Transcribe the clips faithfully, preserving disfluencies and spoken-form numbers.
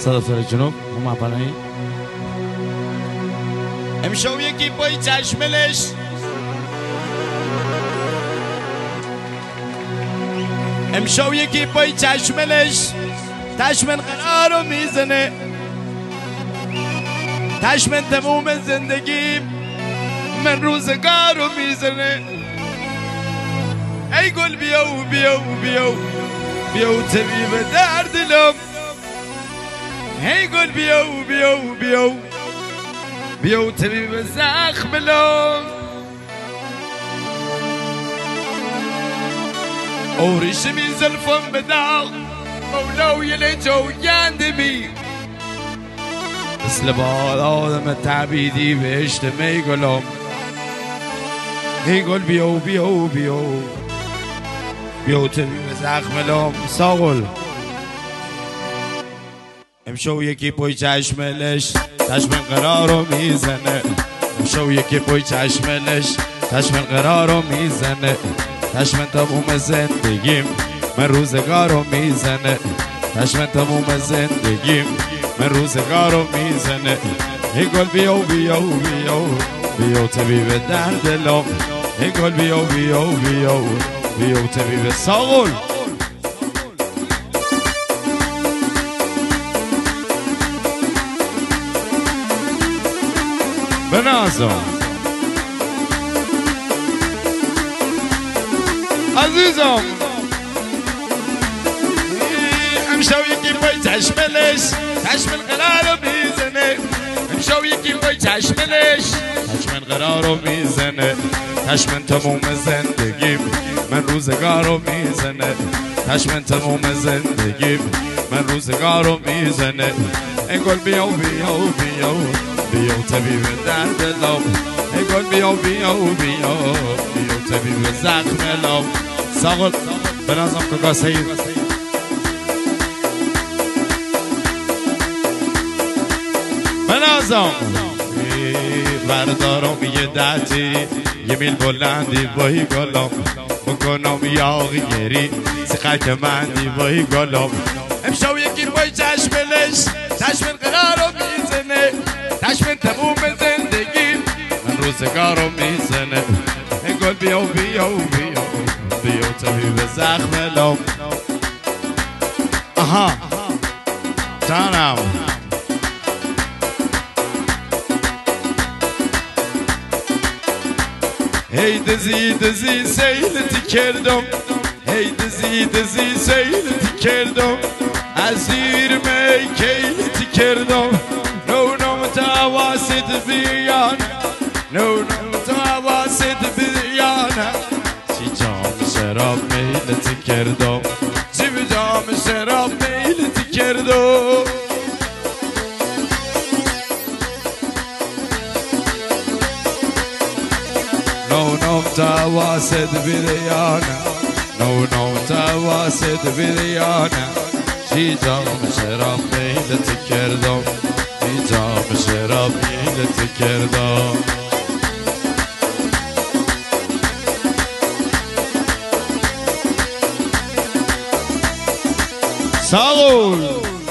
صدفتر جنوب هم اپنایی امشو یکی پای چشملش امشو یکی پای چشملش تشمن قرارو میزنه تشمن تموم زندگی من روزگارو میزنه ای گل بیاو بیاو بیاو بیاو طبیب درد لم ای گل بیاو بیاو بیاو بیاو طبیب زخم لم اوریش بی زلفم بداغ مولاو یلی جو گندمی مثل باد آدم تعبیدی بهشت می گلم ای گل بیاو بیاو بیاو بیاو طبیب زخم لم ساغل امشو یکی پای چشملش چشم قرارو میزنه امشو یکی پای چشملش چشم قرارو میزنه چشم تموم زندگیم من روزگارو میزنه چشم تموم زندگیم من روزگارو میزنه ای گل بیاو بیاو بیاو بیاو طبیب درد لم ای گل بیاو بیاو بیاو بیاو طبیب ساغل بنازم عزیزم امشو یکی پای چشملش چشم قرارو میزنه امشو یکی پای چشملش چشم قرارو میزنه چشم تموم زندگیم من روزگارو میزنه چشم تموم زندگیم من روزگارو میزنه ای گل بیاو بیاو بیاو بیاو طبیب درد لم ای گل بیاو بیاو بیاو بیاو طبیب زخم لم ساغل بنازم ککا سید بنازم بردارم یه دتی یه میل بلندی بایی گلم بکنم یاغی گری سخک مندی بایی گلم امشو یکی بای چشملش چشم قرارو میزنه چشم تموم زندگی من روزگارو میزنه ای گل بیاو بیاو بیاو بیاو طبیب زخم لم آها جانم هی دزی دزی سیلتی کردم هی دزی دزی سیلتی کردم از زیر می کیلتی کردم نو نو متواسط بیان نو نو متواسط بیان چی جام شراب میلتی کردم چی به جام شراب میلتی کردم نو نو متواسط بیان نو نو متواسط بیان چی جام شراب میلتی کردم چی جام شراب میلتی کردم ساغل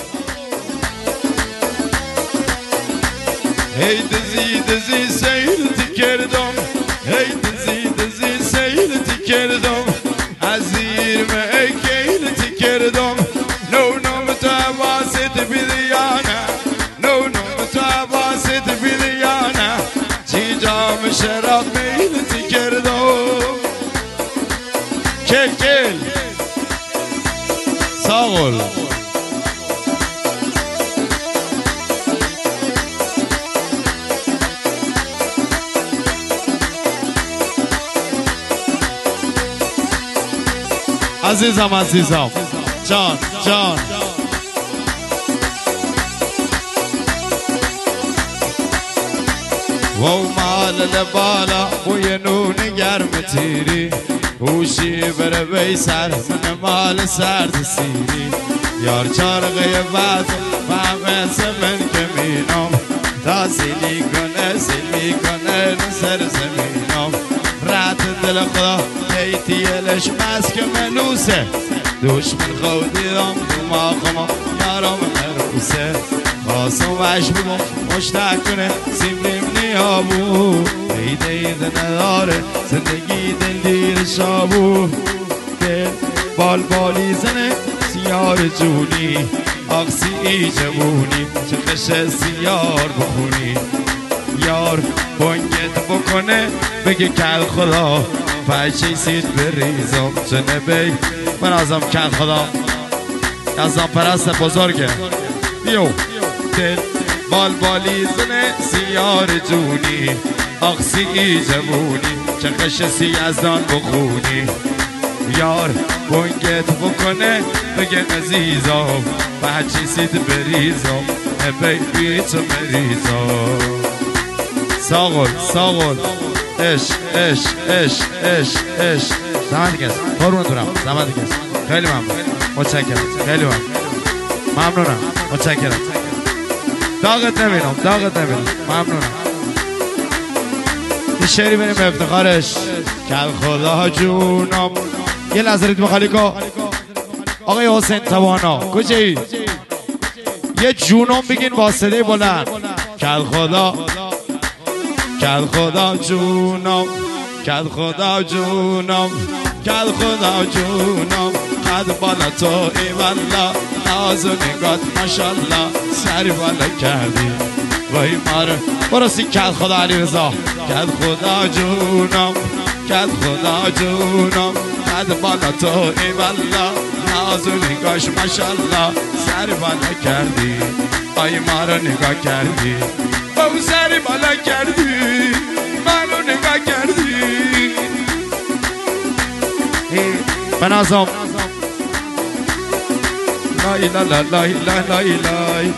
هی دزی دزی سیلتی کردم هی دزی دزی سیلتی کردم از زیر می کیلتی کردم نو نو متواسط بیدیانه نو نو متواسط بیدیانه چی جام شراب میلتی کردم کل کل ساغل عزیزم عزیزم جان جان و مال لبالا بوی نون گرم تیری هوشی بره بی سر من مال سرد سیری یار چارقه بعد فهم زمن که مینم تا سیلی کنه سیلی کنه سر زمینم رات دل خدا هیتیلش مسک منوسه دوش من خودیدم تو ما خما یارم وسه خاصم وش بگم مشتق کنه سیمریم نیابو ایده ایده نداره زندگی دل دیر شابو دل بال بالی زنه سیار جونی آقسی جوونی چه قشه سیار بخونی یار بانگت بکنه بگه کل خدا فهچه سید بریزم چنه بی من ازم کل خدا ازم پرست بزرگه بیو دل بال بالی زنه سیار جونی آقسی جوونی چه قشه سیزدان بخونی یار بانگت بکنه بگه عزیزم فهچه سید بریزم بی بیتو مریزم ساغل ساغل اش اش اش اش اش زمان دیگه است قربون دارم زمان دیگه است خیلی ممنون متشکرم خیلی ممنون ممنونم متشکرم داغت نمیرم داغت نمیرم ممنونم یه شعری بریم به افتخارش کل خدا جونم یه لحظه ریتم خالی کن آقای حسین توانا کجایی یه جونم بگین با صدای بلند کل خدا کل خدا جونم کل خدا جونم کل خدا جونم قد بالا تو ای والا ناز و نگات ماشالله سری بالا کردی وای ماره برسی کل خدا علی رضا کل خدا جونم کل خدا جونم قد بالا تو ای والا ناز و نگاش ماشالله سری بالا کردی آی ما رو نگاه کردی او سری بالا کردی منو نگاه کردی بنازم لای لا لا لای لای لای لای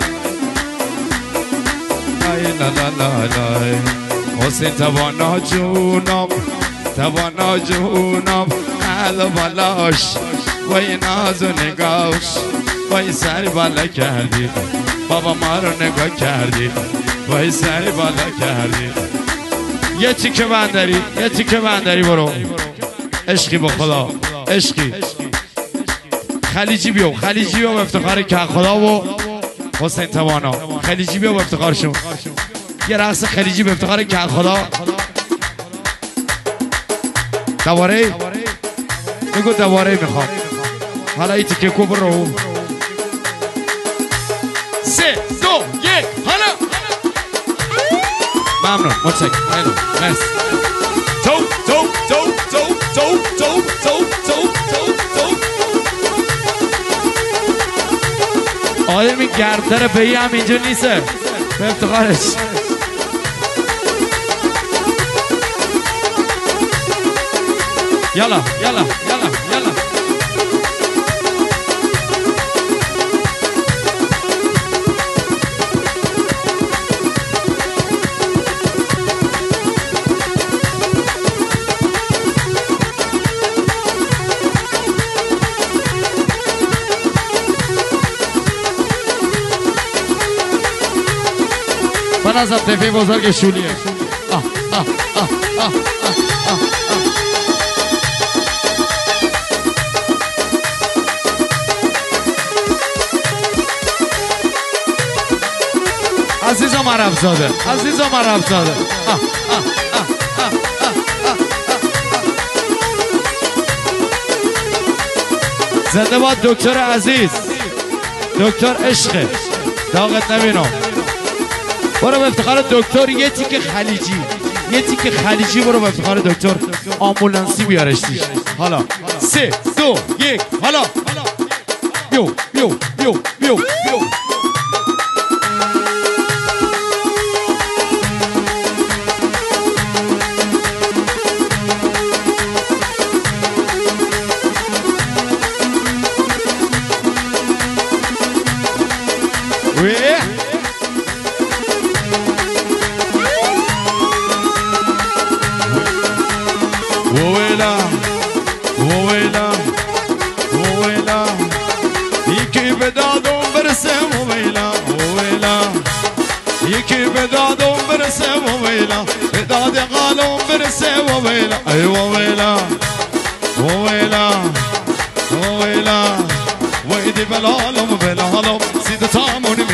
لای لا لا لا لای حسین توانا جونم توانا جونم قلب بالاش وای ناز و نگاش وای سری بالا کردی بابا ما رو نگاه کردی وای سری بالا کردی یه تیکه بندری یه تیکه بندری برو عشقی با خدا عشقی خلیجی بیو خلیجی بیو افتخار که خدا و حسین توانا خلیجی بیو افتخارشون یه رقص خلیجی به افتخار که خدا دواره میگو دواره میخوام حالا این تیکه کو برو سه دو یک حالا ممنون متشکرم مرسی تو تو تو تو تو تو تو تو تو تو آدم این گردر بهی هم اینجا نیسته به افتخارش یالا یالا یالا یالا من از تفی بزرگ شولیه آه آه آه آه آه عزیزم عرب زاده عزیزم عرب زاده زنده باد دکتر عزیز دکتر عشقه داغت نبینم برو به افتخار دکتر یه تیک خلیجی یه تیک خلیجی برو به افتخار دکتر آمبولانسی بیارشتی حالا سه دو یک حالا بیو بیو بیو بیو بیو وويلا وويلا وويلا يكي بدادهم برسم وويلا وويلا يكي بدادهم برسم وويلا بداد قالهم برسم وويلا اي وويلا وويلا وويلا ويدي بلالهم بلالهم سيد تامون